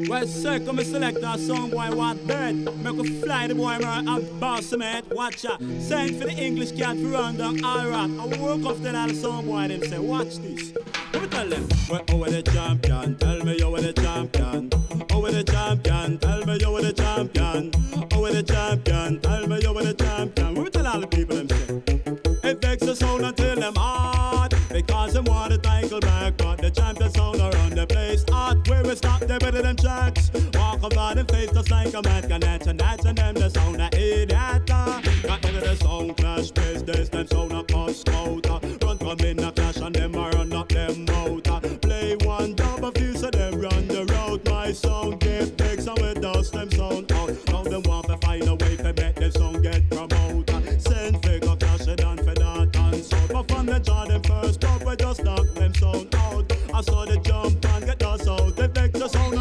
Well, say, come and select a song boy what dead. Make a fly the boy man and boss mate. Watch out. Send for the English cat for run down all right. I work off the other song boy them say, watch this. Let me tell them. Well, over the champion, tell me you were the champion. Over the champion, tell me you were the champion. Over the champion, tell me you were the champion. Let me tell all the people them say. It makes the sound until them hard. Because them want to tackle back. But the champion sound around the place hot. Where we stop the better them tracks. Walk about them face just like a man can dance. And that's and them the sound of idiot. Got into the sound clash place. This them sound of us scouter. Run come in a clash and them a run up them motor. Play one dub a few so them run the road. My sound get big so it does them sound out. Now them want to find a way to make them sound get promoted. Send figure clash it on for that and so. But from the draw them first up we just knock them sound out. I saw the jump and get us out. They make the sound